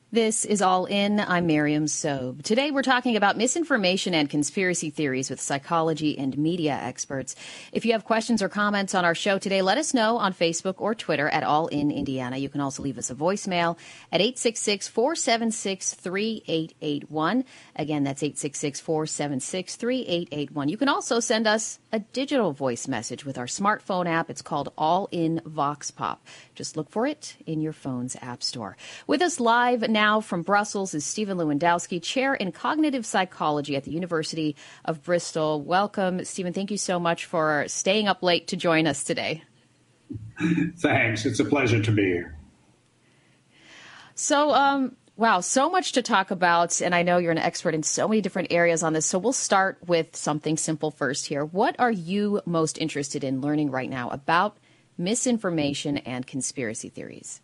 This is All In. I'm Miriam Sobe. Today we're talking about misinformation and conspiracy theories with psychology and media experts. If you have questions or comments on our show today, let us know on Facebook or Twitter at All In Indiana. You can also leave us a voicemail at 866-476-3881. Again, that's 866-476-3881. You can also send us a digital voice message with our smartphone app. It's called All In Vox Pop. Just look for it in your phone's app store. With us live now from Brussels is Stephen Lewandowski, Chair in Cognitive Psychology at the University of Bristol. Welcome, Stephen. Thank you so much for staying up late to join us today. Thanks. It's a pleasure to be here. So, wow, so much to talk about, and I know you're an expert in so many different areas on this, so we'll start with something simple first here. What are you most interested in learning right now about misinformation and conspiracy theories?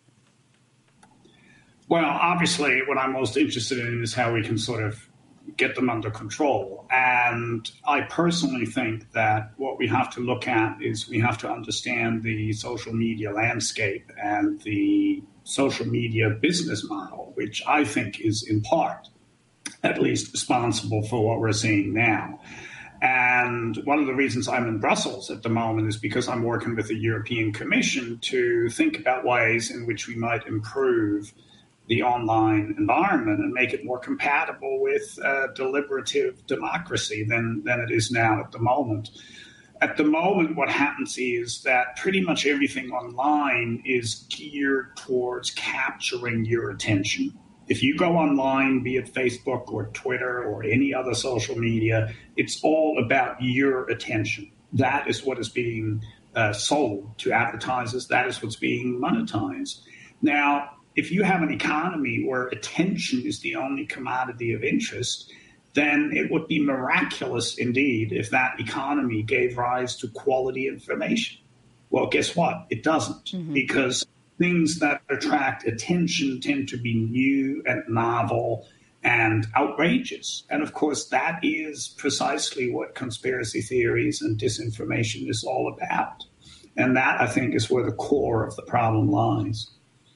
Well, obviously, what I'm most interested in is how we can sort of get them under control. And I personally think that what we have to look at is we have to understand the social media landscape and the social media business model, which I think is in part, at least, responsible for what we're seeing now. And one of the reasons I'm in Brussels at the moment is because I'm working with the European Commission to think about ways in which we might improve the online environment and make it more compatible with deliberative democracy than it is now at the moment. At the moment, what happens is that pretty much everything online is geared towards capturing your attention. If you go online, be it Facebook or Twitter or any other social media, it's all about your attention. That is what is being sold to advertisers. That is what's being monetized. Now, if you have an economy where attention is the only commodity of interest, then it would be miraculous indeed if that economy gave rise to quality information. Well, guess what? It doesn't, because things that attract attention tend to be new and novel and outrageous. And of course, that is precisely what conspiracy theories and disinformation is all about. And that, I think, is where the core of the problem lies.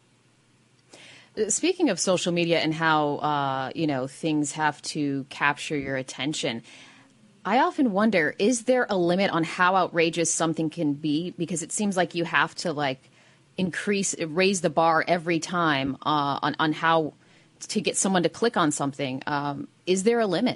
Speaking of social media and how, things have to capture your attention, I often wonder, is there a limit on how outrageous something can be? Because it seems like you have to raise the bar every time on how to get someone to click on something. Is there a limit?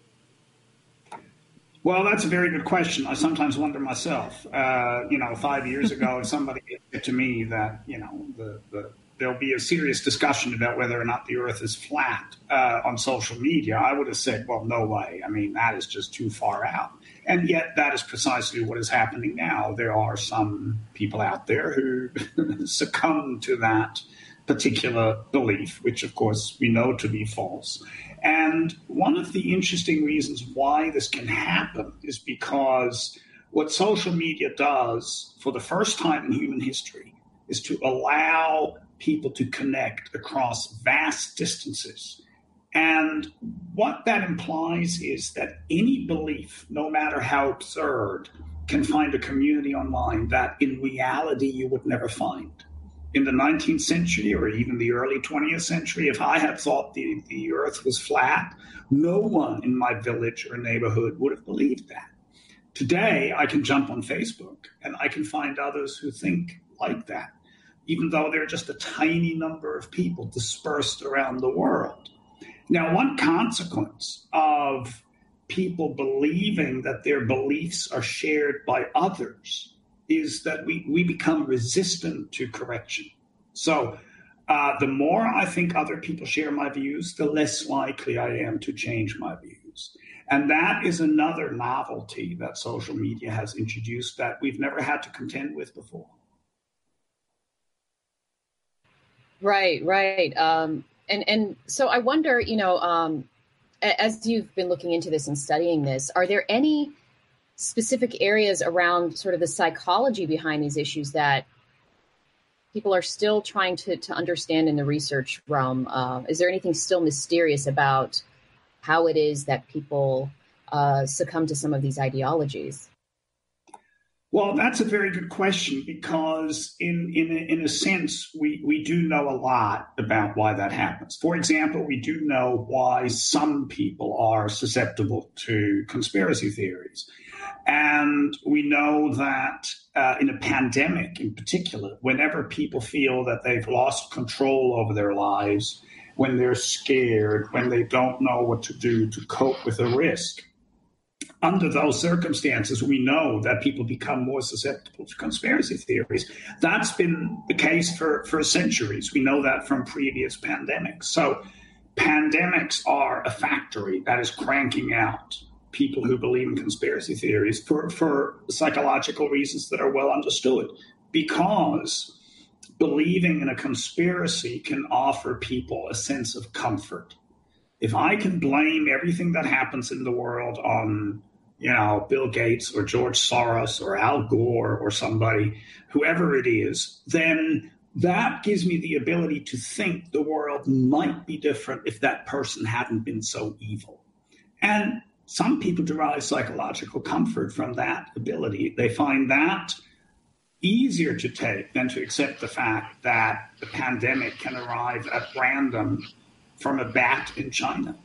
Well, that's a very good question. I sometimes wonder myself. 5 years ago, if somebody said to me that, there'll be a serious discussion about whether or not the Earth is flat on social media, I would have said, well, no way. I mean, that is just too far out. And yet that is precisely what is happening now. There are some people out there who succumb to that particular belief, which, of course, we know to be false. And one of the interesting reasons why this can happen is because what social media does for the first time in human history is to allow people to connect across vast distances. And what that implies is that any belief, no matter how absurd, can find a community online that in reality you would never find. In the 19th century or even the early 20th century, if I had thought the Earth was flat, no one in my village or neighborhood would have believed that. Today, I can jump on Facebook and I can find others who think like that, even though they're just a tiny number of people dispersed around the world. Now, one consequence of people believing that their beliefs are shared by others is that we become resistant to correction. So the more I think other people share my views, the less likely I am to change my views. And that is another novelty that social media has introduced that we've never had to contend with before. Right. And so I wonder, as you've been looking into this and studying this, are there any specific areas around sort of the psychology behind these issues that people are still trying to understand in the research realm? Is there anything still mysterious about how it is that people succumb to some of these ideologies? Well, that's a very good question because, in a sense, we do know a lot about why that happens. For example, we do know why some people are susceptible to conspiracy theories. And we know that in a pandemic in particular, whenever people feel that they've lost control over their lives, when they're scared, when they don't know what to do to cope with a risk, under those circumstances, we know that people become more susceptible to conspiracy theories. That's been the case for centuries. We know that from previous pandemics. So pandemics are a factory that is cranking out people who believe in conspiracy theories for psychological reasons that are well understood, because believing in a conspiracy can offer people a sense of comfort. If I can blame everything that happens in the world on, Bill Gates or George Soros or Al Gore or somebody, whoever it is, then that gives me the ability to think the world might be different if that person hadn't been so evil. And some people derive psychological comfort from that ability. They find that easier to take than to accept the fact that the pandemic can arrive at random from a bat in China.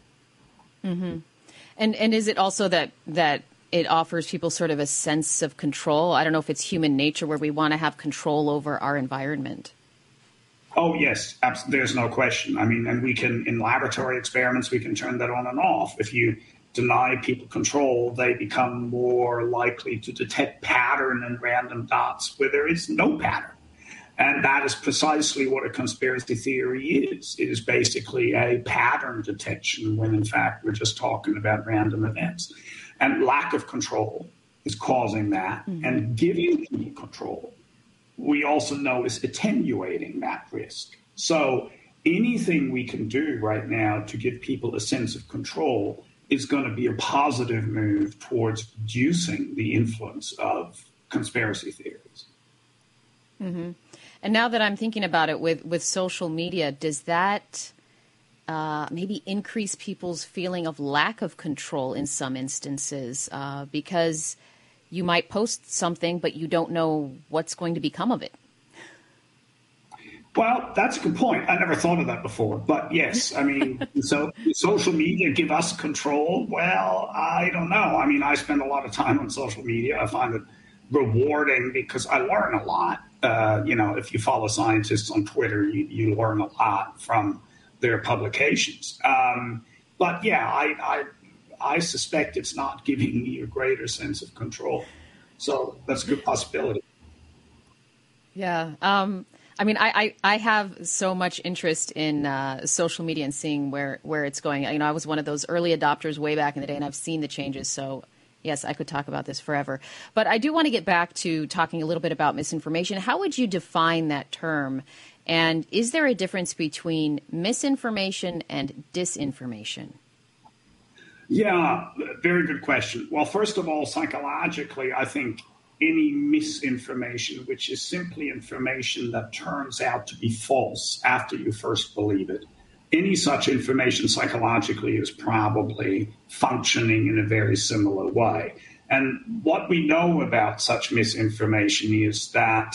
Mm-hmm. And is it also that it offers people sort of a sense of control? I don't know if it's human nature where we want to have control over our environment. Oh, yes, there's no question. I mean, and we can, in laboratory experiments, we can turn that on and off. If you deny people control, they become more likely to detect pattern and random dots where there is no pattern. And that is precisely what a conspiracy theory is. It is basically a pattern detection when, in fact, we're just talking about random events. And lack of control is causing that. Mm-hmm. And giving people control, we also know, is attenuating that risk. So anything we can do right now to give people a sense of control is going to be a positive move towards reducing the influence of conspiracy theories. Mm-hmm. And now that I'm thinking about it with social media, does that maybe increase people's feeling of lack of control in some instances? Because you might post something, but you don't know what's going to become of it. Well, that's a good point. I never thought of that before. But yes, I mean, so social media give us control? Well, I don't know. I mean, I spend a lot of time on social media. I find it rewarding because I learn a lot. If you follow scientists on Twitter, you learn a lot from their publications. But yeah, I suspect it's not giving me a greater sense of control. So that's a good possibility. Yeah. I mean, I have so much interest in social media and seeing where it's going. I was one of those early adopters way back in the day, and I've seen the changes. So yes, I could talk about this forever. But I do want to get back to talking a little bit about misinformation. How would you define that term? And is there a difference between misinformation and disinformation? Yeah, very good question. Well, first of all, psychologically, I think any misinformation, which is simply information that turns out to be false after you first believe it, any such information psychologically is probably functioning in a very similar way. And what we know about such misinformation is that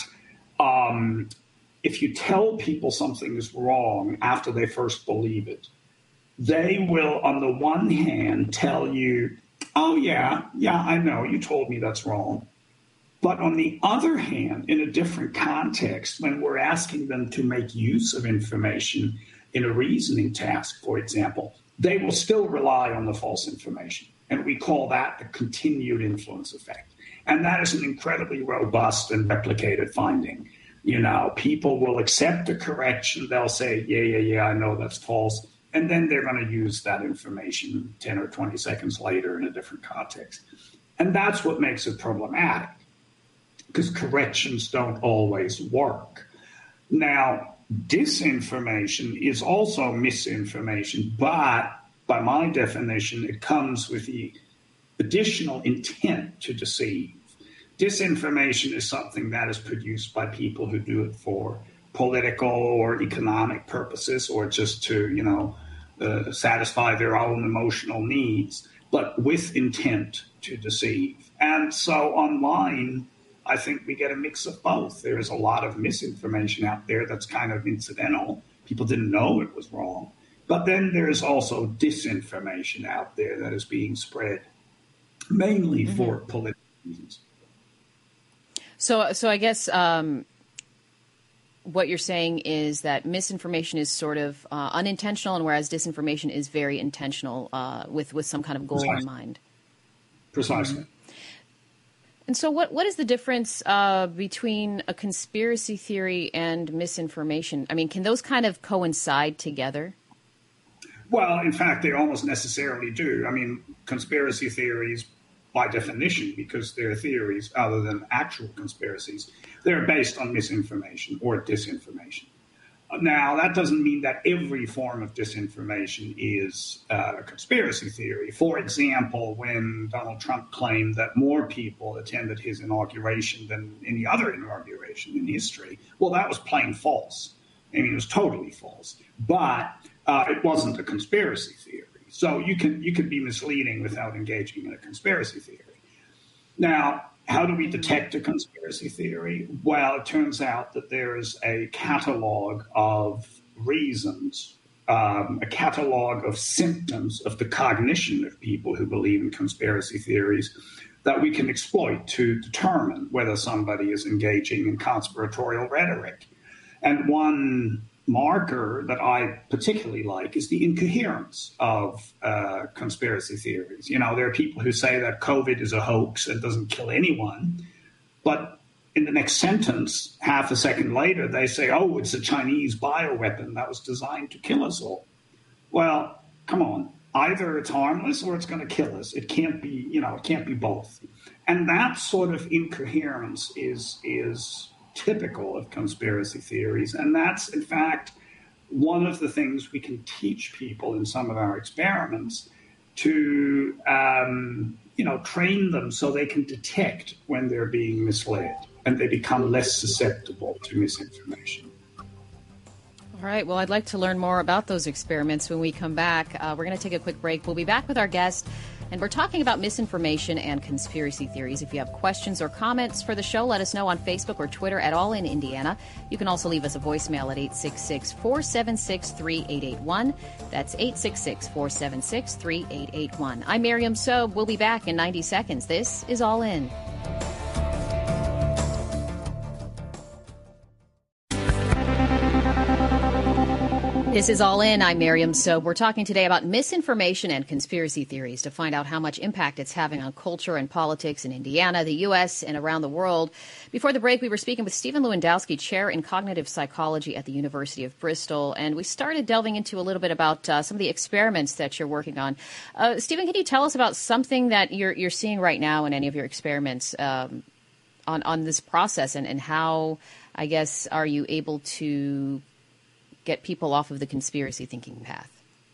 if you tell people something is wrong after they first believe it, they will, on the one hand, tell you, oh, yeah, I know, you told me that's wrong. But on the other hand, in a different context, when we're asking them to make use of information in a reasoning task, for example, they will still rely on the false information. And we call that the continued influence effect. And that is an incredibly robust and replicated finding. People will accept a correction. They'll say, yeah, I know that's false. And then they're going to use that information 10 or 20 seconds later in a different context. And that's what makes it problematic, because corrections don't always work. Now, disinformation is also misinformation, but by my definition, it comes with the additional intent to deceive. Disinformation is something that is produced by people who do it for political or economic purposes, or just to, satisfy their own emotional needs, but with intent to deceive. And so online, I think we get a mix of both. There is a lot of misinformation out there that's kind of incidental. People didn't know it was wrong. But then there's also disinformation out there that is being spread mainly for political reasons. So I guess what you're saying is that misinformation is sort of unintentional, and whereas disinformation is very intentional with some kind of goal in mind. Precisely. And so what is the difference between a conspiracy theory and misinformation? I mean, can those kind of coincide together? Well, in fact, they almost necessarily do. I mean, conspiracy theories, by definition, because they're theories other than actual conspiracies, they're based on misinformation or disinformation. Now, that doesn't mean that every form of disinformation is a conspiracy theory. For example, when Donald Trump claimed that more people attended his inauguration than any other inauguration in history, well, that was plain false. I mean, it was totally false. But it wasn't a conspiracy theory. So you could be misleading without engaging in a conspiracy theory. Now, how do we detect a conspiracy theory? Well, it turns out that there is a catalog of reasons, a catalog of symptoms of the cognition of people who believe in conspiracy theories that we can exploit to determine whether somebody is engaging in conspiratorial rhetoric. And one marker that I particularly like is the incoherence of conspiracy theories. You know, there are people who say that COVID is a hoax and doesn't kill anyone, but in the next sentence, half a second later, they say, oh, it's a Chinese bioweapon that was designed to kill us all. Well, come on. Either it's harmless or it's going to kill us. It can't be, it can't be both. And that sort of incoherence is typical of conspiracy theories. And that's, in fact, one of the things we can teach people in some of our experiments to, train them so they can detect when they're being misled and they become less susceptible to misinformation. All right. Well, I'd like to learn more about those experiments when we come back. We're going to take a quick break. We'll be back with our guest. And we're talking about misinformation and conspiracy theories. If you have questions or comments for the show, let us know on Facebook or Twitter at All in Indiana. You can also leave us a voicemail at 866-476-3881. That's 866-476-3881. I'm Miriam Sobe. We'll be back in 90 seconds. This is All In. This is All In. I'm Miriam Sobe. We're talking today about misinformation and conspiracy theories to find out how much impact it's having on culture and politics in Indiana, the U.S., and around the world. Before the break, we were speaking with Stephen Lewandowski, chair in cognitive psychology at the University of Bristol, and we started delving into a little bit about some of the experiments that you're working on. Stephen, can you tell us about something that you're seeing right now in any of your experiments on this process, and how, I guess, are you able to get people off of the conspiracy thinking path?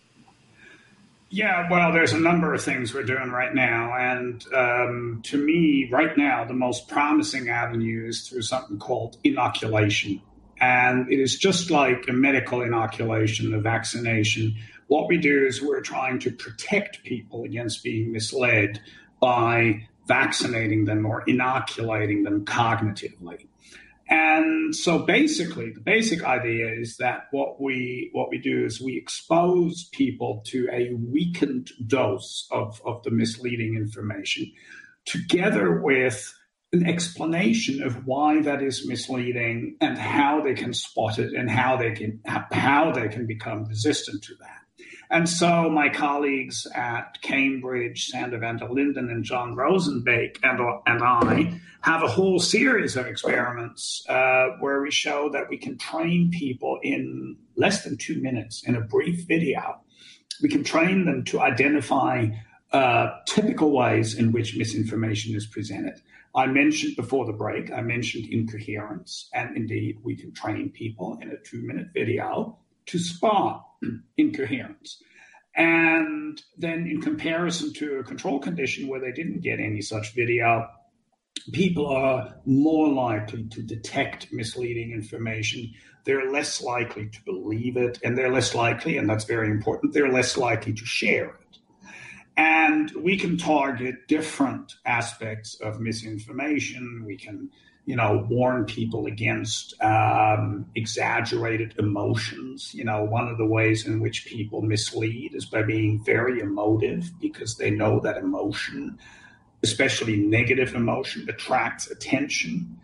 Yeah, well, there's a number of things we're doing right now. And to me, right now, the most promising avenue is through something called inoculation. And it is just like a medical inoculation, a vaccination. What we do is we're trying to protect people against being misled by vaccinating them or inoculating them cognitively. And so basically, the basic idea is that what we do is we expose people to a weakened dose of the misleading information, together with an explanation of why that is misleading and how they can spot it and how they can become resistant to that. And so my colleagues at Cambridge, Sander van der Linden and John Rosenbeek and I have a whole series of experiments where we show that we can train people in less than 2 minutes in a brief video. We can train them to identify typical ways in which misinformation is presented. I mentioned before the break, incoherence, and indeed we can train people in a 2-minute video to spot incoherence. And then in comparison to a control condition where they didn't get any such video, people are more likely to detect misleading information. They're less likely to believe it, and they're less likely, and that's very important, they're less likely to share it. And we can target different aspects of misinformation. We can, warn people against exaggerated emotions. One of the ways in which people mislead is by being very emotive, because they know that emotion, especially negative emotion, attracts attention.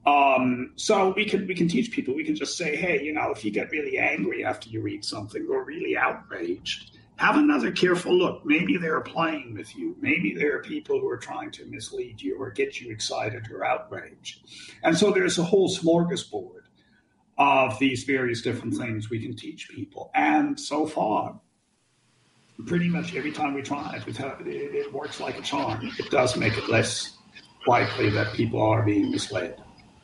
So we can teach people. We can just say, hey, if you get really angry after you read something, or really outraged, have another careful look. Maybe they're playing with you. Maybe there are people who are trying to mislead you or get you excited or outraged. And so there's a whole smorgasbord of these various different things we can teach people. And so far, pretty much every time we try it, it works like a charm. It does make it less likely that people are being misled.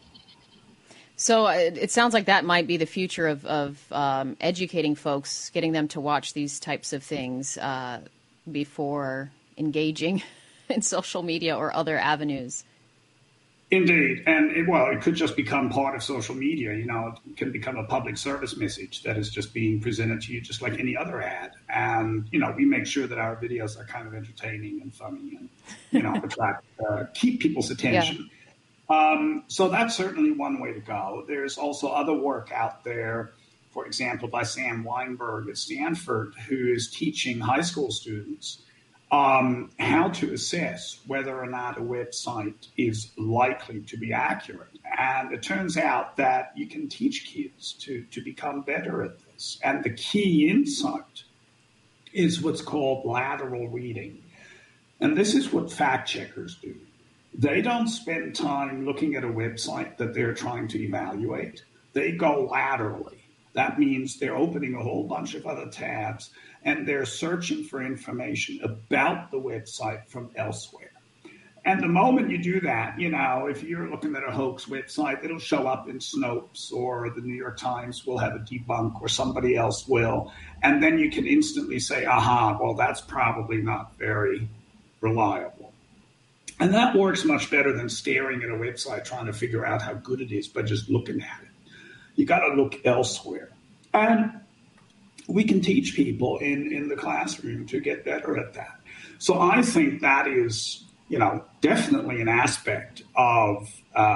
So it sounds like that might be the future of educating folks, getting them to watch these types of things before engaging in social media or other avenues. Indeed. And it could just become part of social media. It can become a public service message that is just being presented to you just like any other ad. And, we make sure that our videos are kind of entertaining and funny and, keep people's attention. Yeah. So that's certainly one way to go. There's also other work out there, for example, by Sam Weinberg at Stanford, who is teaching high school students how to assess whether or not a website is likely to be accurate. And it turns out that you can teach kids to become better at this. And the key insight is what's called lateral reading. And this is what fact checkers do. They don't spend time looking at a website that they're trying to evaluate. They go laterally. That means they're opening a whole bunch of other tabs and they're searching for information about the website from elsewhere. And the moment you do that, if you're looking at a hoax website, it'll show up in Snopes, or the New York Times will have a debunk, or somebody else will. And then you can instantly say, aha, well, that's probably not very reliable. And that works much better than staring at a website trying to figure out how good it is by just looking at it. You got to look elsewhere. And we can teach people in the classroom to get better at that. So I think that is, definitely an aspect of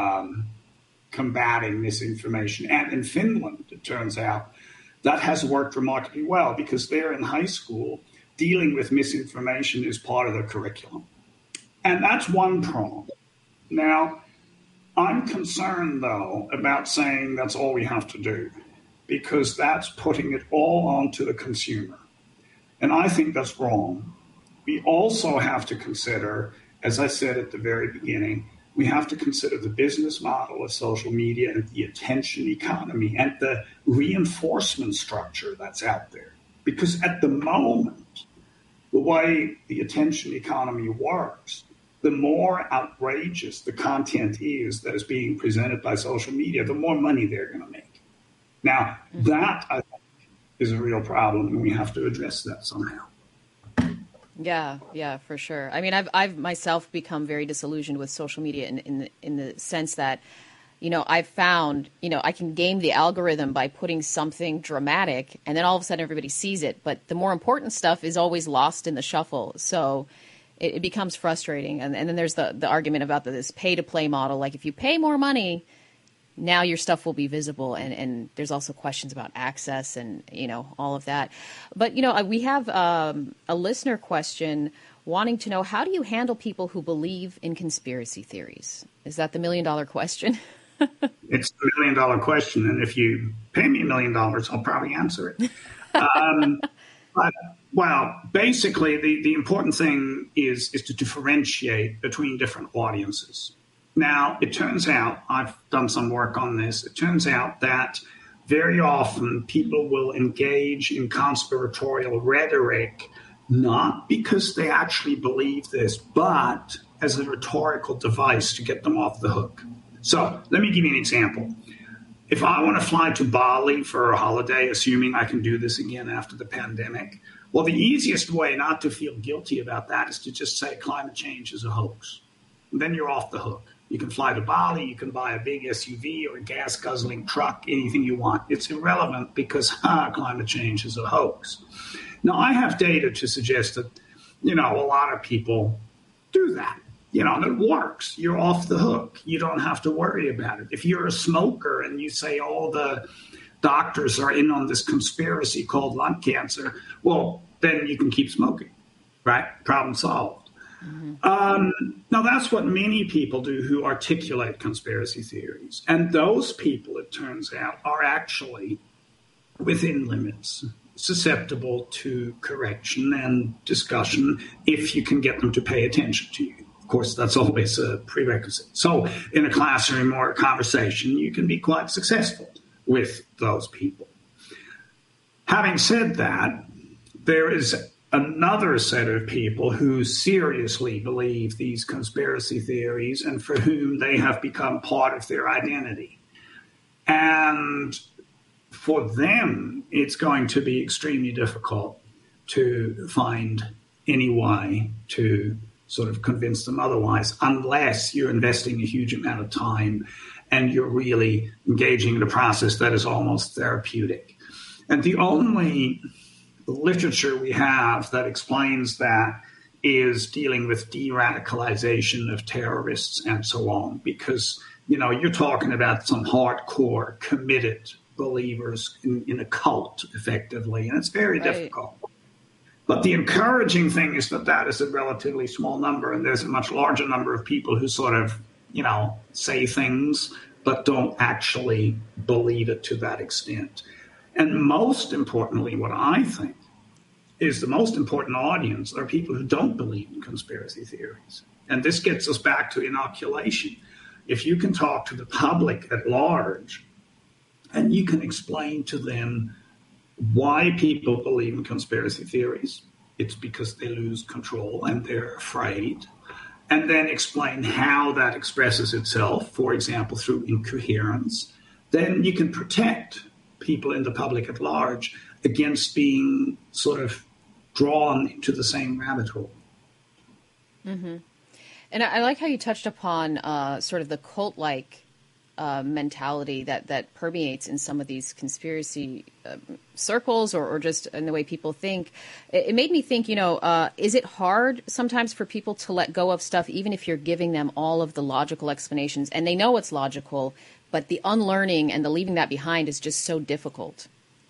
combating misinformation. And in Finland, it turns out, that has worked remarkably well, because there in high school, dealing with misinformation is part of the curriculum. And that's one prong. Now, I'm concerned, though, about saying that's all we have to do, because that's putting it all onto the consumer. And I think that's wrong. We also have to consider, as I said at the very beginning, we have to consider the business model of social media and the attention economy and the reinforcement structure that's out there. Because at the moment, the way the attention economy works, the more outrageous the content is that is being presented by social media, the more money they're going to make. Now, that, I think, is a real problem, and we have to address that somehow. Yeah, for sure. I mean, I've myself become very disillusioned with social media in the sense that, I've found, I can game the algorithm by putting something dramatic, and then all of a sudden everybody sees it. But the more important stuff is always lost in the shuffle. So it becomes frustrating. And then there's the argument about this pay-to-play model. Like, if you pay more money, now your stuff will be visible. And there's also questions about access and, all of that. But, we have a listener question wanting to know, how do you handle people who believe in conspiracy theories? Is that the $1 million question? It's the $1 million question. And if you pay me $1 million, I'll probably answer it. Well, basically, the important thing is to differentiate between different audiences. Now, it turns out, I've done some work on this, it turns out that very often people will engage in conspiratorial rhetoric, not because they actually believe this, but as a rhetorical device to get them off the hook. So let me give you an example. If I want to fly to Bali for a holiday, assuming I can do this again after the pandemic, well, the easiest way not to feel guilty about that is to just say climate change is a hoax. And then you're off the hook. You can fly to Bali, you can buy a big SUV or a gas-guzzling truck, anything you want. It's irrelevant because climate change is a hoax. Now, I have data to suggest that a lot of people do that, and it works. You're off the hook. You don't have to worry about it. If you're a smoker and you say all the doctors are in on this conspiracy called lung cancer, well, then you can keep smoking, right? Problem solved. Now, that's what many people do who articulate conspiracy theories. And those people, it turns out, are actually within limits, susceptible to correction and discussion if you can get them to pay attention to you. Of course, that's always a prerequisite. So in a classroom or a conversation, you can be quite successful with those people. Having said that, there is another set of people who seriously believe these conspiracy theories and for whom they have become part of their identity. And for them, it's going to be extremely difficult to find any way to sort of convince them otherwise, unless you're investing a huge amount of time and you're really engaging in a process that is almost therapeutic. And the only literature we have that explains that is dealing with de-radicalization of terrorists and so on, because, you're talking about some hardcore, committed believers in a cult, effectively, and it's very difficult. But the encouraging thing is that is a relatively small number, and there's a much larger number of people who sort of, say things but don't actually believe it to that extent. And most importantly, what I think is the most important audience are people who don't believe in conspiracy theories. And this gets us back to inoculation. If you can talk to the public at large and you can explain to them why people believe in conspiracy theories, it's because they lose control and they're afraid, and then explain how that expresses itself, for example, through incoherence, then you can protect people in the public at large against being sort of drawn into the same rabbit hole. Mm-hmm. And I like how you touched upon sort of the cult-like mentality that permeates in some of these conspiracy circles or just in the way people think. It made me think, is it hard sometimes for people to let go of stuff, even if you're giving them all of the logical explanations and they know it's logical, but the unlearning and the leaving that behind is just so difficult?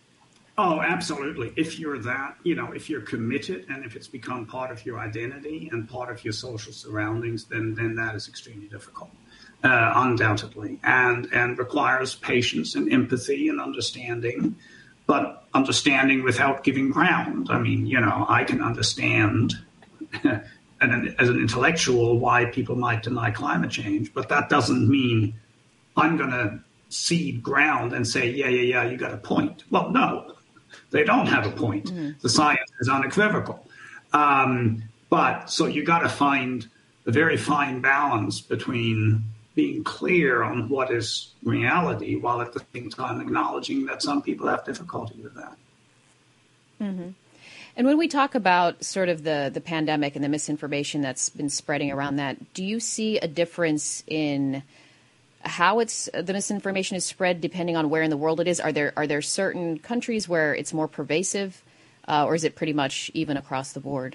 Oh, absolutely. If you're that, if you're committed and if it's become part of your identity and part of your social surroundings, then that is extremely difficult, undoubtedly, and requires patience and empathy and understanding, but understanding without giving ground. I mean, I can understand as an intellectual why people might deny climate change, but that doesn't mean I'm going to cede ground and say, yeah, you got a point. Well, no. They don't have a point. Mm-hmm. The science is unequivocal. But so you got to find a very fine balance between being clear on what is reality while at the same time acknowledging that some people have difficulty with that. Mm-hmm. And when we talk about sort of the pandemic and the misinformation that's been spreading around that, do you see a difference in how the misinformation is spread depending on where in the world it is? Are there certain countries where it's more pervasive, or is it pretty much even across the board?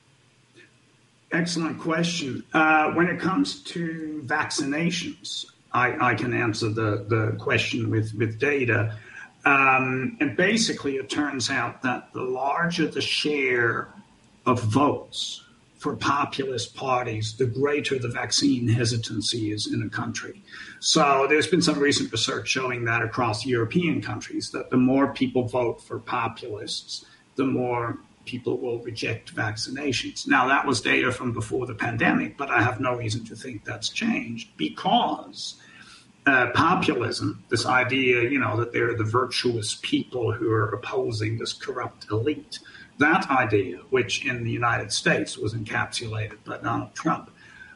Excellent question. When it comes to vaccinations, I can answer the question with data. And basically, it turns out that the larger the share of votes for populist parties, the greater the vaccine hesitancy is in a country. So there's been some recent research showing that across European countries, that the more people vote for populists, the more people will reject vaccinations. Now, that was data from before the pandemic, but I have no reason to think that's changed because populism, this idea, that they're the virtuous people who are opposing this corrupt elite, that idea, which in the United States was encapsulated by Donald Trump,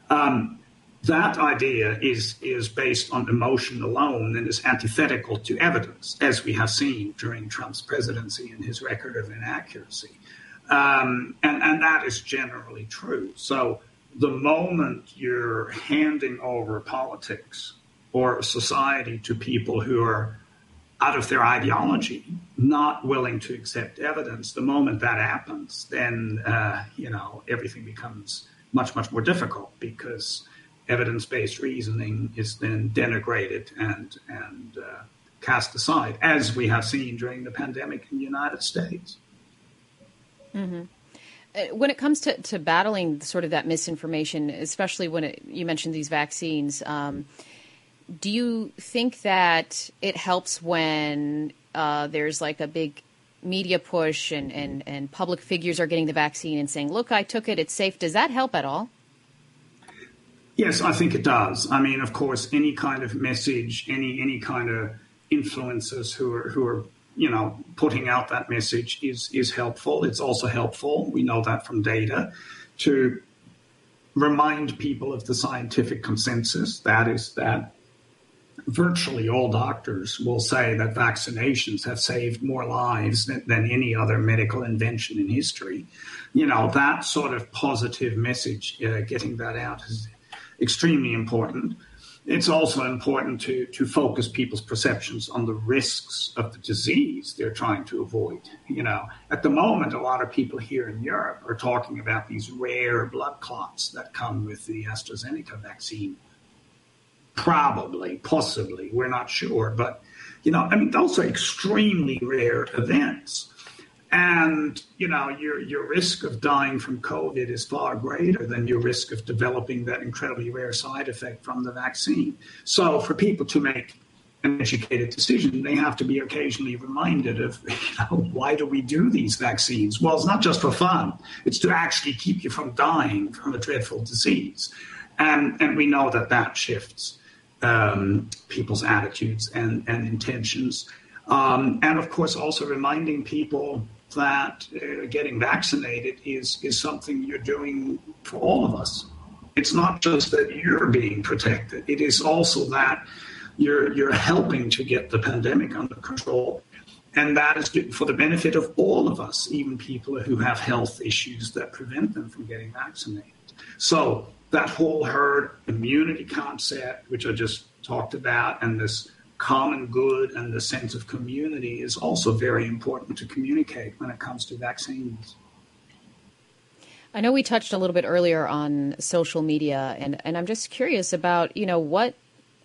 that idea is based on emotion alone and is antithetical to evidence, as we have seen during Trump's presidency and his record of inaccuracy. And that is generally true. So the moment you're handing over politics or society to people who are out of their ideology, not willing to accept evidence. The moment that happens, then, everything becomes much, much more difficult because evidence-based reasoning is then denigrated and cast aside, as we have seen during the pandemic in the United States. Mm-hmm. When it comes to battling sort of that misinformation, especially when you mentioned these vaccines, do you think that it helps when there's like a big media push and public figures are getting the vaccine and saying, look, I took it, it's safe? Does that help at all? Yes, I think it does. I mean, of course, any kind of message, any kind of influencers who are putting out that message is helpful. It's also helpful, we know that from data, to remind people of the scientific consensus. That is that virtually all doctors will say that vaccinations have saved more lives than any other medical invention in history. That sort of positive message, getting that out is extremely important. It's also important to focus people's perceptions on the risks of the disease they're trying to avoid. At the moment, a lot of people here in Europe are talking about these rare blood clots that come with the AstraZeneca vaccine. Probably, possibly, we're not sure. But, those are extremely rare events. And, your risk of dying from COVID is far greater than your risk of developing that incredibly rare side effect from the vaccine. So for people to make an educated decision, they have to be occasionally reminded of, why do we do these vaccines? Well, it's not just for fun. It's to actually keep you from dying from a dreadful disease. And we know that shifts people's attitudes and intentions. And, of course, also reminding people that getting vaccinated is something you're doing for all of us. It's not just that you're being protected. It is also that you're helping to get the pandemic under control. And that is for the benefit of all of us, even people who have health issues that prevent them from getting vaccinated. So that whole herd immunity concept, which I just talked about, and this common good and the sense of community is also very important to communicate when it comes to vaccines. I know we touched a little bit earlier on social media, and I'm just curious about, what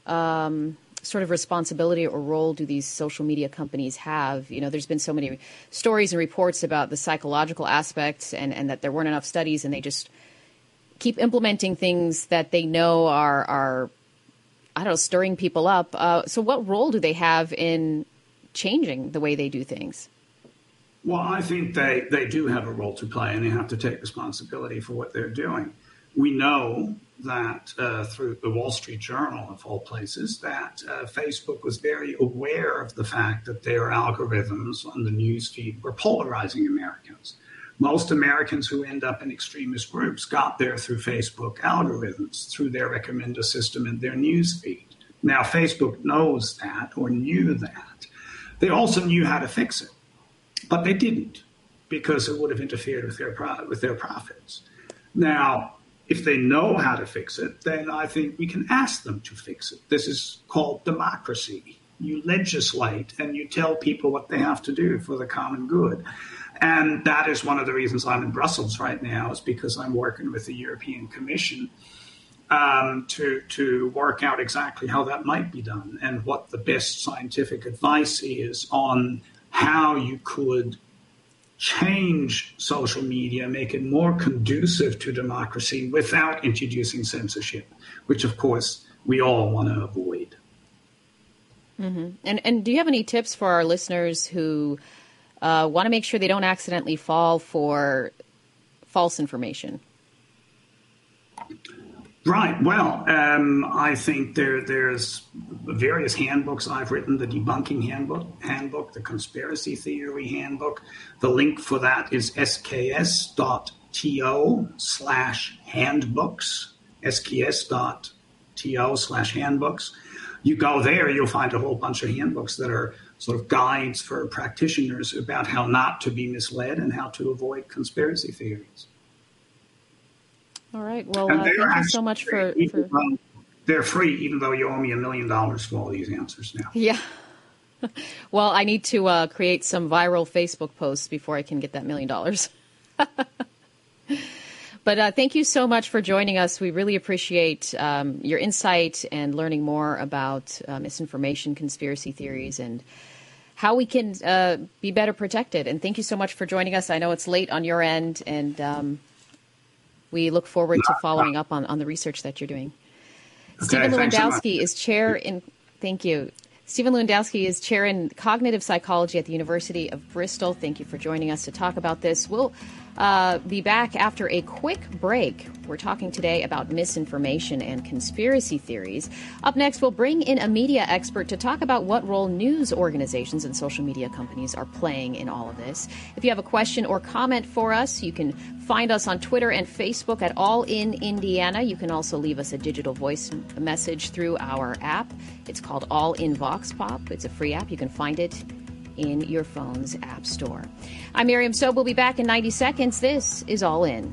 sort of responsibility or role do these social media companies have? There's been so many stories and reports about the psychological aspects and that there weren't enough studies, and they just keep implementing things that they know are stirring people up. So what role do they have in changing the way they do things? Well, I think they do have a role to play, and they have to take responsibility for what they're doing. We know that through the Wall Street Journal, of all places, that Facebook was very aware of the fact that their algorithms on the newsfeed were polarizing Americans. Most Americans who end up in extremist groups got there through Facebook algorithms, through their recommender system and their newsfeed. Now, Facebook knows that or knew that. They also knew how to fix it, but they didn't because it would have interfered with their profits. Now, if they know how to fix it, then I think we can ask them to fix it. This is called democracy. You legislate and you tell people what they have to do for the common good. And that is one of the reasons I'm in Brussels right now, is because I'm working with the European Commission to work out exactly how that might be done and what the best scientific advice is on how you could change social media, make it more conducive to democracy without introducing censorship, which, of course, we all want to avoid. Mm-hmm. And do you have any tips for our listeners who want to make sure they don't accidentally fall for false information? Right. Well, I think there's various handbooks I've written, the debunking handbook, the conspiracy theory handbook. The link for that is sks.to/handbooks, sks.to/handbooks. You go there, you'll find a whole bunch of handbooks that are sort of guides for practitioners about how not to be misled and how to avoid conspiracy theories. All right. Well, thank you so much for... They're free, even though you owe me $1 million for all these answers now. Yeah. Well, I need to create some viral Facebook posts before I can get that $1 million. But thank you so much for joining us. We really appreciate your insight and learning more about misinformation, conspiracy theories, and how we can be better protected. And thank you so much for joining us. I know it's late on your end, and we look forward to following up on the research that you're doing. Okay, Stephen Lewandowski is chair in. Thank you. Stephen Lewandowski is chair in cognitive psychology at the University of Bristol. Thank you for joining us to talk about this. We'll be back after a quick break. We're talking today about misinformation and conspiracy theories. Up next, we'll bring in a media expert to talk about what role news organizations and social media companies are playing in all of this. If you have a question or comment for us, you can find us on Twitter and Facebook at All In Indiana. You can also leave us a digital voice message through our app. It's called All In Vox Pop. It's a free app. You can find it in your phone's app store. I'm Miriam Sobe. We'll be back in 90 seconds. This is All In.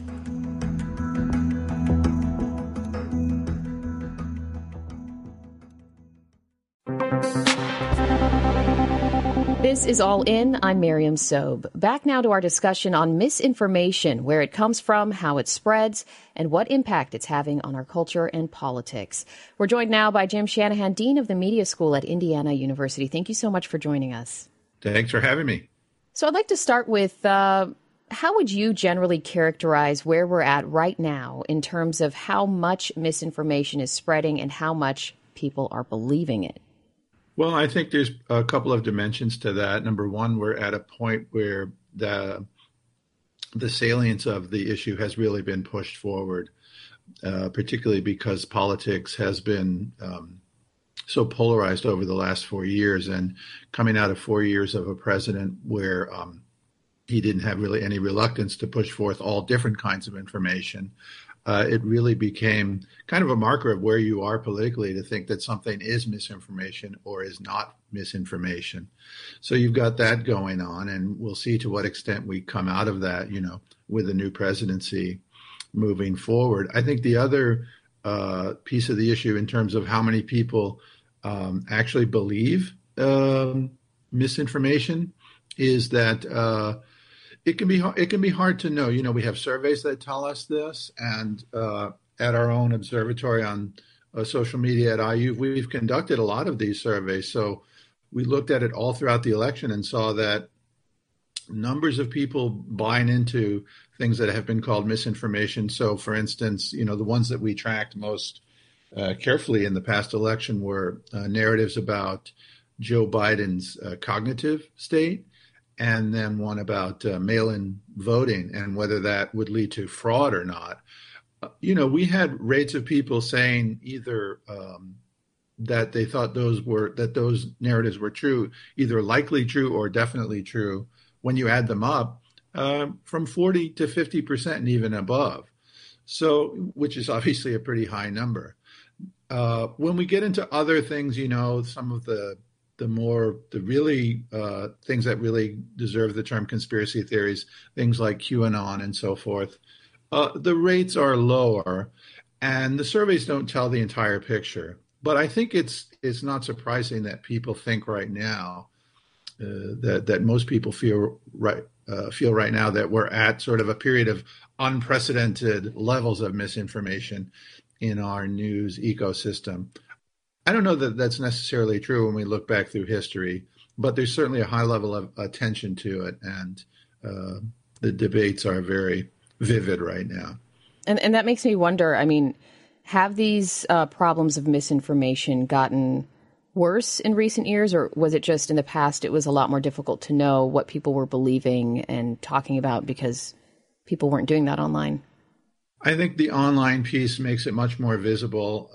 This is All In. I'm Miriam Sobe. Back now to our discussion on misinformation, where it comes from, how it spreads, and what impact it's having on our culture and politics. We're joined now by Jim Shanahan, Dean of the Media School at Indiana University. Thank you so much for joining us. Thanks for having me. So I'd like to start with how would you generally characterize where we're at right now in terms of how much misinformation is spreading and how much people are believing it? Well, I think there's a couple of dimensions to that. Number one, we're at a point where the salience of the issue has really been pushed forward, particularly because politics has been so polarized over the last 4 years, and coming out of 4 years of a president where he didn't have really any reluctance to push forth all different kinds of information. It really became kind of a marker of where you are politically to think that something is misinformation or is not misinformation. So you've got that going on, and we'll see to what extent we come out of that, with the new presidency moving forward. I think the other piece of the issue in terms of how many people actually believe misinformation is that it can be hard to know. We have surveys that tell us this, and at our own observatory on social media at IU, we've conducted a lot of these surveys. So we looked at it all throughout the election and saw that numbers of people buying into things that have been called misinformation. So, for instance, the ones that we tracked most carefully in the past election were narratives about Joe Biden's cognitive state, and then one about mail-in voting and whether that would lead to fraud or not. We had rates of people saying either that they thought those narratives were true, either likely true or definitely true, when you add them up, from 40 to 50% and even above. So, which is obviously a pretty high number. When we get into other things, some of the really things that really deserve the term conspiracy theories, things like QAnon and so forth, the rates are lower, and the surveys don't tell the entire picture. But I think it's not surprising that people think right now that most people feel right now that we're at sort of a period of unprecedented levels of misinformation in our news ecosystem. I don't know that that's necessarily true when we look back through history, but there's certainly a high level of attention to it, and the debates are very vivid right now. And that makes me wonder, have these problems of misinformation gotten worse in recent years, or was it just in the past it was a lot more difficult to know what people were believing and talking about because people weren't doing that online? I think the online piece makes it much more visible,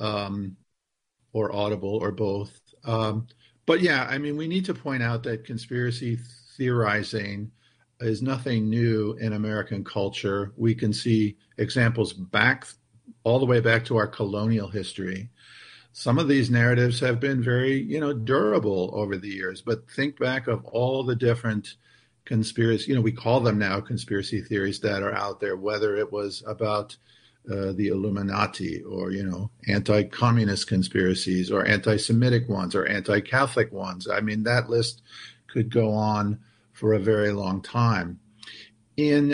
or audible, or both. But yeah, we need to point out that conspiracy theorizing is nothing new in American culture. We can see examples all the way back to our colonial history. Some of these narratives have been very, durable over the years, but think back of all the different conspiracy, we call them now conspiracy theories that are out there, whether it was about the Illuminati, or anti-communist conspiracies, or anti-Semitic ones, or anti-Catholic ones. I mean, that list could go on for a very long time. In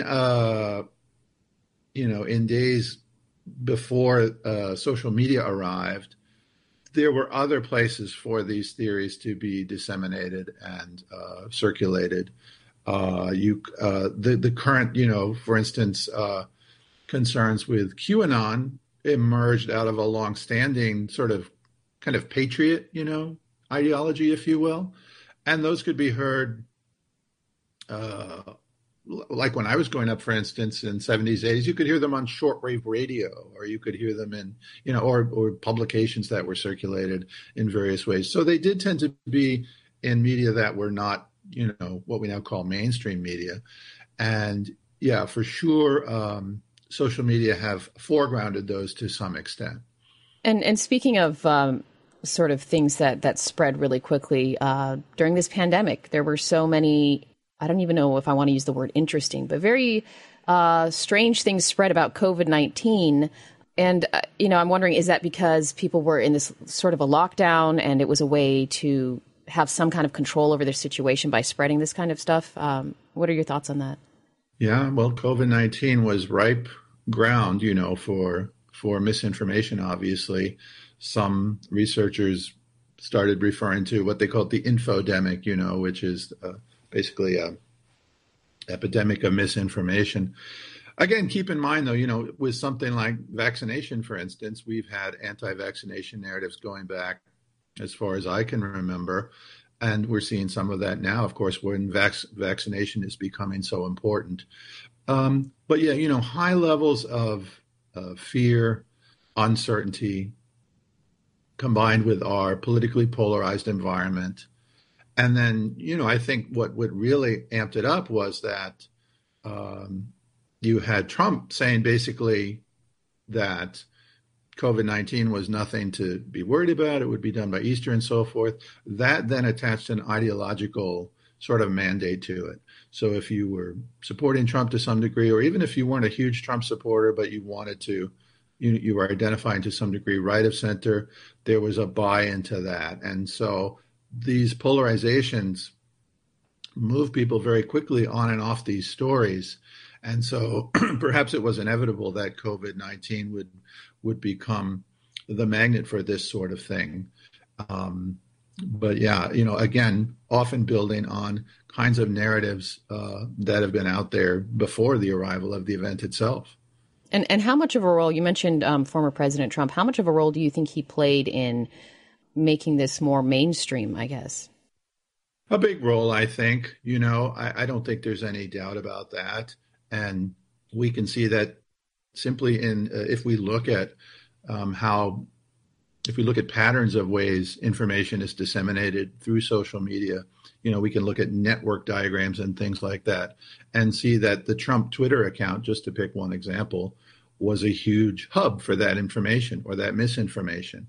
in days before social media arrived, there were other places for these theories to be disseminated and circulated. The current, for instance, concerns with QAnon emerged out of a longstanding sort of kind of patriot, ideology, if you will, and those could be heard. Like when I was growing up, for instance, in 70s, 80s, you could hear them on shortwave radio, or you could hear them in, or publications that were circulated in various ways. So they did tend to be in media that were not, what we now call mainstream media. And yeah, for sure, social media have foregrounded those to some extent. And speaking of sort of things that spread really quickly, during this pandemic, there were so many, I don't even know if I want to use the word interesting, but very strange things spread about COVID-19. And, I'm wondering, is that because people were in this sort of a lockdown and it was a way to have some kind of control over their situation by spreading this kind of stuff? What are your thoughts on that? Yeah, well, COVID-19 was ripe ground, for misinformation, obviously. Some researchers started referring to what they called the infodemic, which is basically an epidemic of misinformation. Again, keep in mind, though, with something like vaccination, for instance, we've had anti-vaccination narratives going back as far as I can remember. And we're seeing some of that now, of course, when vaccination is becoming so important. But yeah, high levels of fear, uncertainty, combined with our politically polarized environment. And then, I think what really amped it up was that you had Trump saying basically that COVID-19 was nothing to be worried about. It would be done by Easter and so forth. That then attached an ideological sort of mandate to it. So if you were supporting Trump to some degree, or even if you weren't a huge Trump supporter, but you wanted to, you were identifying to some degree right of center, there was a buy-in to that. And so these polarizations move people very quickly on and off these stories. And so perhaps it was inevitable that COVID-19 would become the magnet for this sort of thing. But yeah, again, often building on kinds of narratives that have been out there before the arrival of the event itself. And how much of a role, you mentioned former President Trump, how much of a role do you think he played in making this more mainstream, I guess? A big role, I think. I don't think there's any doubt about that. And we can see that simply in if we look at patterns of ways information is disseminated through social media, we can look at network diagrams and things like that and see that the Trump Twitter account, just to pick one example, was a huge hub for that information or that misinformation.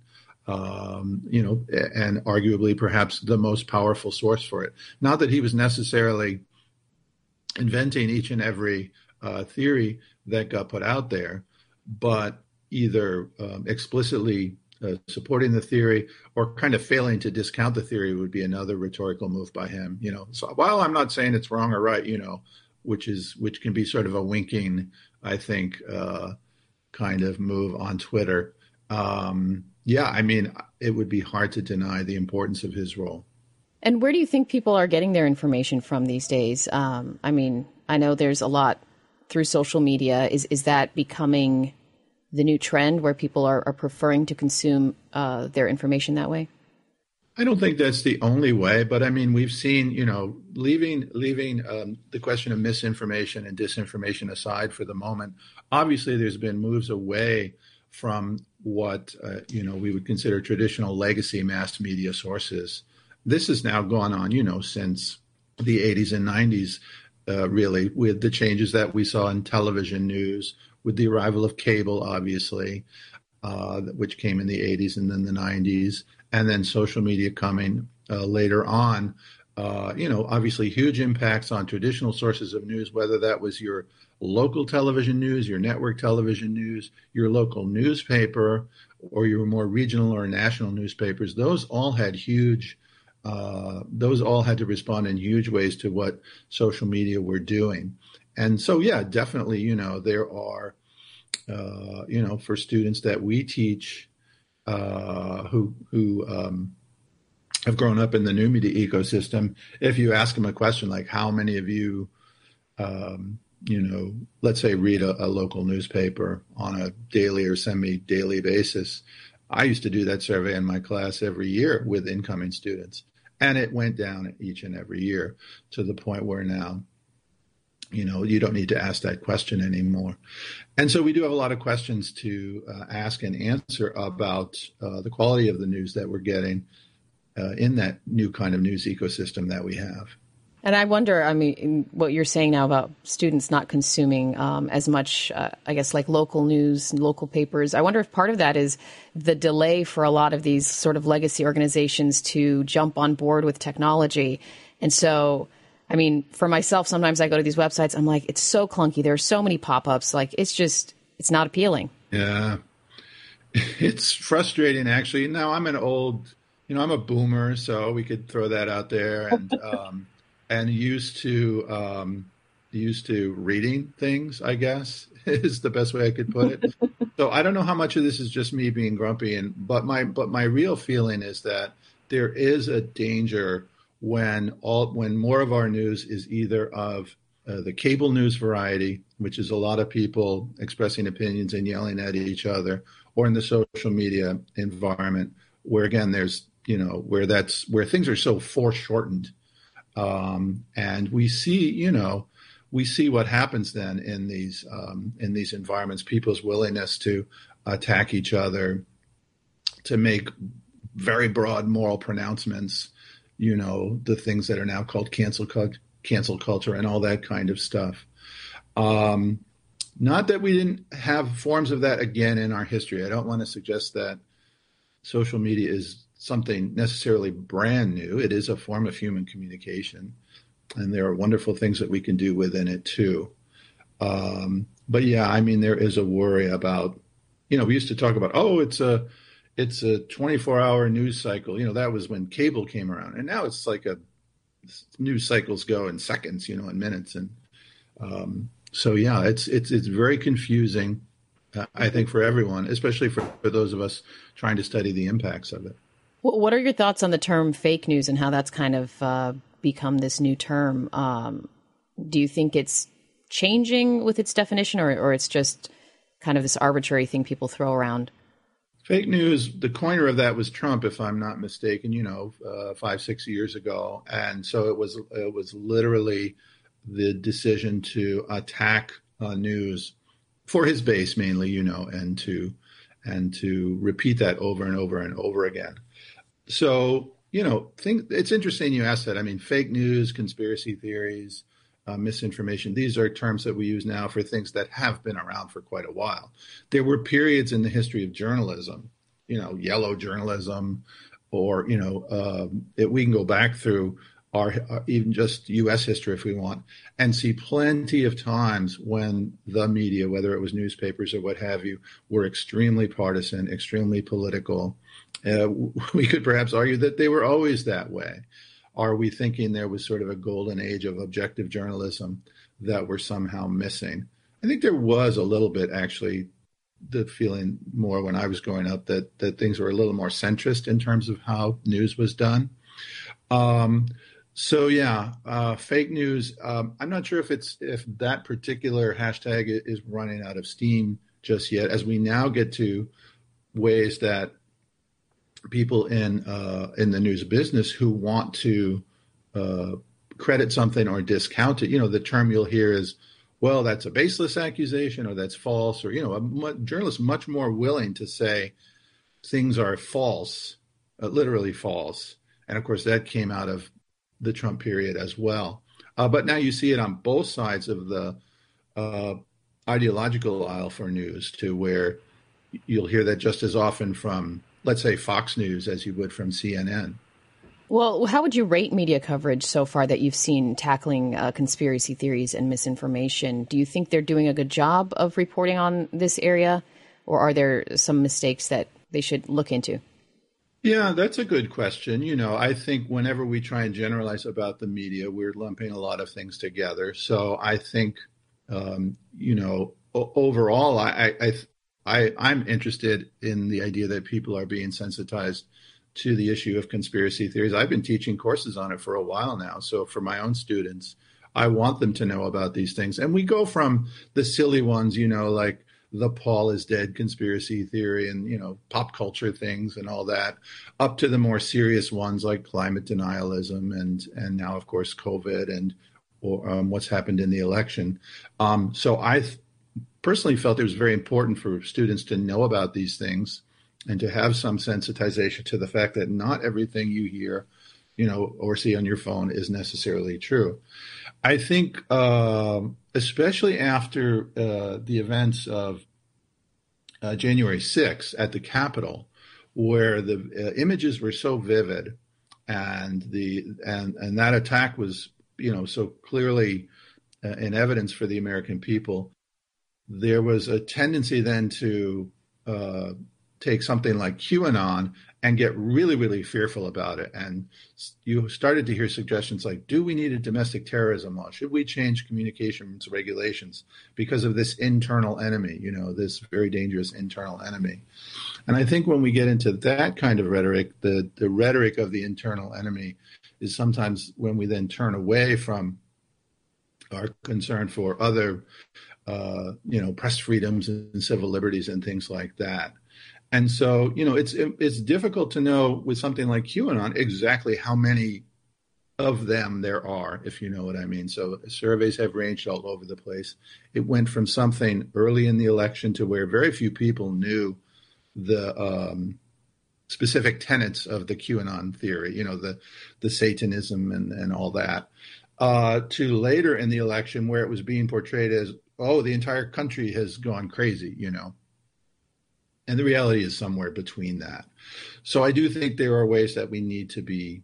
And arguably perhaps the most powerful source for it. Not that he was necessarily inventing each and every theory that got put out there, but either explicitly supporting the theory or kind of failing to discount the theory would be another rhetorical move by him. So while I'm not saying it's wrong or right, which can be sort of a winking, I think, kind of move on Twitter. It would be hard to deny the importance of his role. And where do you think people are getting their information from these days? I know there's a lot through social media. Is that becoming the new trend where people are preferring to consume their information that way? I don't think that's the only way, but we've seen, leaving the question of misinformation and disinformation aside for the moment, obviously there's been moves away from what, we would consider traditional legacy mass media sources. This has now gone on, since the 80s and 90s, really, with the changes that we saw in television news, with the arrival of cable, obviously, which came in the 80s and then the 90s, and then social media coming later on. Obviously huge impacts on traditional sources of news, whether that was your local television news, your network television news, your local newspaper, or your more regional or national newspapers. Those all had to respond in huge ways to what social media were doing. And so, yeah, definitely, there are, for students that we teach who have grown up in the new media ecosystem, if you ask them a question like, how many of you, let's say read a local newspaper on a daily or semi-daily basis, I used to do that survey in my class every year with incoming students. And it went down each and every year to the point where now, you don't need to ask that question anymore. And so we do have a lot of questions to ask and answer about the quality of the news that we're getting in that new kind of news ecosystem that we have. And I wonder, what you're saying now about students not consuming as much, I guess, like local news, local papers. I wonder if part of that is the delay for a lot of these sort of legacy organizations to jump on board with technology. And so, for myself, sometimes I go to these websites, I'm like, it's so clunky. There are so many pop-ups. Like, it's not appealing. Yeah. It's frustrating, actually. Now, I'm I'm a boomer, so we could throw that out there. And used to reading things, I guess, is the best way I could put it. So I don't know how much of this is just me being grumpy, but my real feeling is that there is a danger when more of our news is either of the cable news variety, which is a lot of people expressing opinions and yelling at each other, or in the social media environment, where again there's where things are so foreshortened. And we see what happens then in these environments, people's willingness to attack each other, to make very broad moral pronouncements, the things that are now called cancel culture and all that kind of stuff. Not that we didn't have forms of that again in our history. I don't want to suggest that social media is something necessarily brand new. It is a form of human communication, and there are wonderful things that we can do within it too. But yeah, there is a worry about, we used to talk about, it's a 24-hour news cycle. That was when cable came around, and now it's like news cycles go in seconds, in minutes. And so yeah, it's very confusing, I think, for everyone, especially for those of us trying to study the impacts of it. What are your thoughts on the term fake news and how that's kind of become this new term? Do you think it's changing with its definition, or it's just kind of this arbitrary thing people throw around? Fake news, the coiner of that was Trump, if I'm not mistaken, 5-6 years ago. And so it was literally the decision to attack news for his base mainly, and to repeat that over and over and over again. So, it's interesting you asked that. Fake news, conspiracy theories, misinformation, these are terms that we use now for things that have been around for quite a while. There were periods in the history of journalism, yellow journalism, or, we can go back through our even just U.S. history if we want, and see plenty of times when the media, whether it was newspapers or what have you, were extremely partisan, extremely political. We could perhaps argue that they were always that way. Are we thinking there was sort of a golden age of objective journalism that we're somehow missing? I think there was a little bit, actually, the feeling more when I was growing up that things were a little more centrist in terms of how news was done. So yeah, fake news. I'm not sure if that particular hashtag is running out of steam just yet, as we now get to ways that people in the news business who want to credit something or discount it. The term you'll hear is, well, that's a baseless accusation, or that's false, or a journalist much more willing to say things are false, literally false. And of course, that came out of the Trump period as well. But now you see it on both sides of the ideological aisle for news, to where you'll hear that just as often from, let's say, Fox News as you would from CNN. Well, how would you rate media coverage so far that you've seen tackling conspiracy theories and misinformation? Do you think they're doing a good job of reporting on this area, or are there some mistakes that they should look into? Yeah, that's a good question. I think whenever we try and generalize about the media, we're lumping a lot of things together. So I think, overall, I'm interested in the idea that people are being sensitized to the issue of conspiracy theories. I've been teaching courses on it for a while now. So for my own students, I want them to know about these things. And we go from the silly ones, like the Paul is dead conspiracy theory and, pop culture things and all that, up to the more serious ones like climate denialism and now, of course, COVID and what's happened in the election. So I personally felt it was very important for students to know about these things and to have some sensitization to the fact that not everything you hear, or see on your phone is necessarily true. I think, especially after the events of January 6th at the Capitol, where the images were so vivid, and that attack was, so clearly in evidence for the American people, there was a tendency then to take something like QAnon and get really, really fearful about it. And you started to hear suggestions like, do we need a domestic terrorism law? Should we change communications regulations because of this internal enemy, this very dangerous internal enemy? And I think when we get into that kind of rhetoric, the rhetoric of the internal enemy is sometimes when we then turn away from our concern for other, press freedoms and civil liberties and things like that. And so, it's difficult to know with something like QAnon exactly how many of them there are, if you know what I mean. So surveys have ranged all over the place. It went from something early in the election to where very few people knew the specific tenets of the QAnon theory, the Satanism and all that, to later in the election where it was being portrayed as, oh, the entire country has gone crazy, And the reality is somewhere between that. So I do think there are ways that we need to be,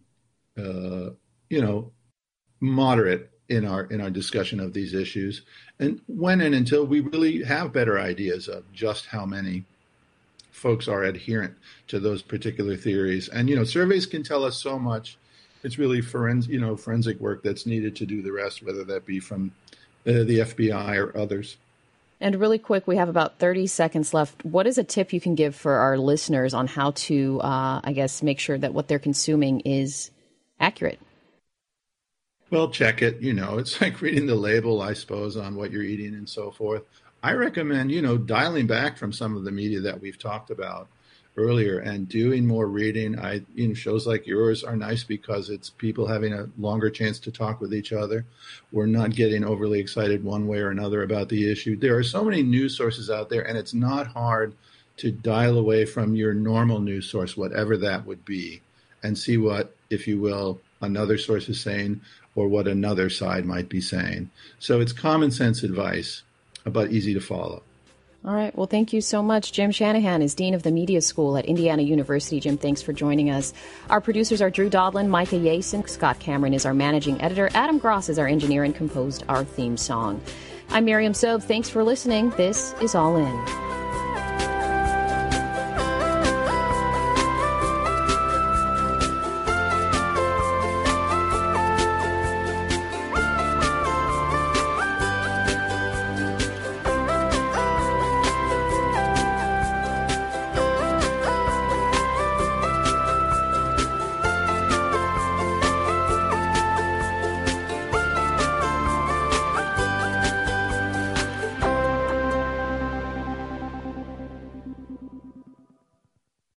moderate in our discussion of these issues, and when and until we really have better ideas of just how many folks are adherent to those particular theories. And surveys can tell us so much. It's really forensic work that's needed to do the rest, whether that be from the FBI or others. And really quick, we have about 30 seconds left. What is a tip you can give for our listeners on how to, make sure that what they're consuming is accurate? Well, check it. It's like reading the label, I suppose, on what you're eating and so forth. I recommend, dialing back from some of the media that we've talked about earlier and doing more reading. Shows like yours are nice because it's people having a longer chance to talk with each other. We're not getting overly excited one way or another about the issue. There are so many news sources out there, and it's not hard to dial away from your normal news source, whatever that would be, and see what, if you will, another source is saying or what another side might be saying. So it's common sense advice, but easy to follow. All right. Well, thank you so much. Jim Shanahan is Dean of the Media School at Indiana University. Jim, thanks for joining us. Our producers are Drew Dodlin, Micah Yason, Scott Cameron is our managing editor. Adam Gross is our engineer and composed our theme song. I'm Miriam Sobe. Thanks for listening. This is All In.